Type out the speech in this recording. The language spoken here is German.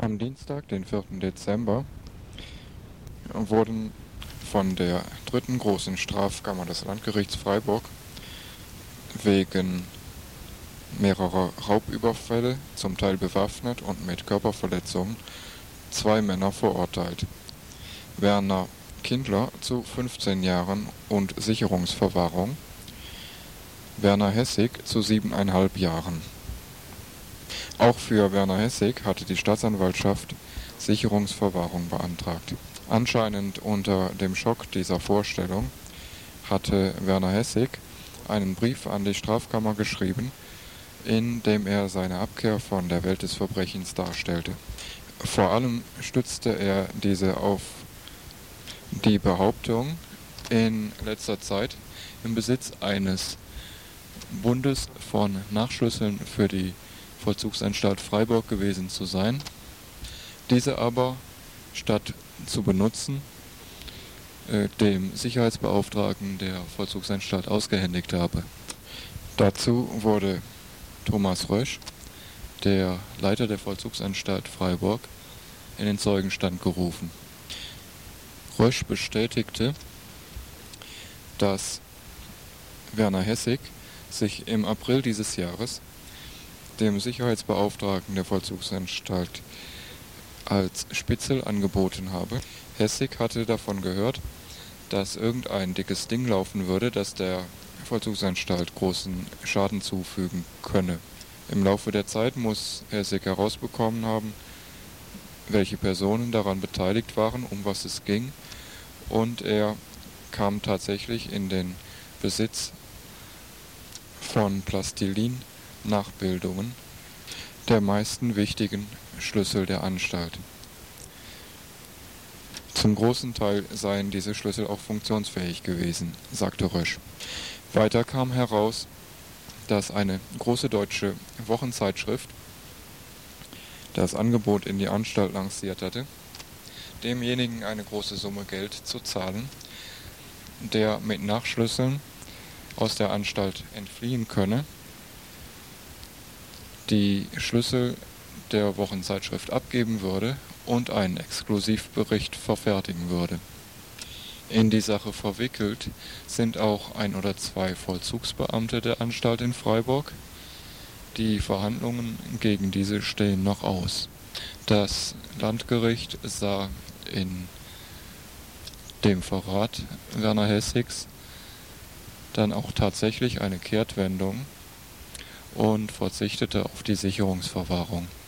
Am Dienstag, den 4. Dezember, wurden von der dritten großen Strafkammer des Landgerichts Freiburg wegen mehrerer Raubüberfälle, zum Teil bewaffnet und mit Körperverletzungen, 2 Männer verurteilt. Werner Kindler zu 15 Jahren und Sicherungsverwahrung, Werner Hessig zu 7,5 Jahren. Auch für Werner Hessig hatte die Staatsanwaltschaft Sicherungsverwahrung beantragt. Anscheinend unter dem Schock dieser Vorstellung hatte Werner Hessig einen Brief an die Strafkammer geschrieben, in dem er seine Abkehr von der Welt des Verbrechens darstellte. Vor allem stützte er diese auf die Behauptung, in letzter Zeit im Besitz eines Bundes von Nachschlüsseln für die Vollzugsanstalt Freiburg gewesen zu sein, diese aber statt zu benutzen, dem Sicherheitsbeauftragten der Vollzugsanstalt ausgehändigt habe. Dazu wurde Thomas Rösch, der Leiter der Vollzugsanstalt Freiburg, in den Zeugenstand gerufen. Rösch bestätigte, dass Werner Hessig sich im April dieses Jahres dem Sicherheitsbeauftragten der Vollzugsanstalt als Spitzel angeboten habe. Hessig hatte davon gehört, dass irgendein dickes Ding laufen würde, das der Vollzugsanstalt großen Schaden zufügen könne. Im Laufe der Zeit muss Hessig herausbekommen haben, welche Personen daran beteiligt waren, um was es ging, und er kam tatsächlich in den Besitz von Plastilin-Nachbildungen der meisten wichtigen Schlüssel der Anstalt. Zum großen Teil seien diese Schlüssel auch funktionsfähig gewesen, sagte Rösch. Weiter kam heraus, dass eine große deutsche Wochenzeitschrift das Angebot in die Anstalt lanciert hatte, demjenigen eine große Summe Geld zu zahlen, der mit Nachschlüsseln aus der Anstalt entfliehen könne, die Schlüssel der Wochenzeitschrift abgeben würde und einen Exklusivbericht verfertigen würde. In die Sache verwickelt sind auch 1 oder 2 Vollzugsbeamte der Anstalt in Freiburg. Die Verhandlungen gegen diese stehen noch aus. Das Landgericht sah in dem Verrat Werner Hessigs dann auch tatsächlich eine Kehrtwendung und verzichtete auf die Sicherungsverwahrung.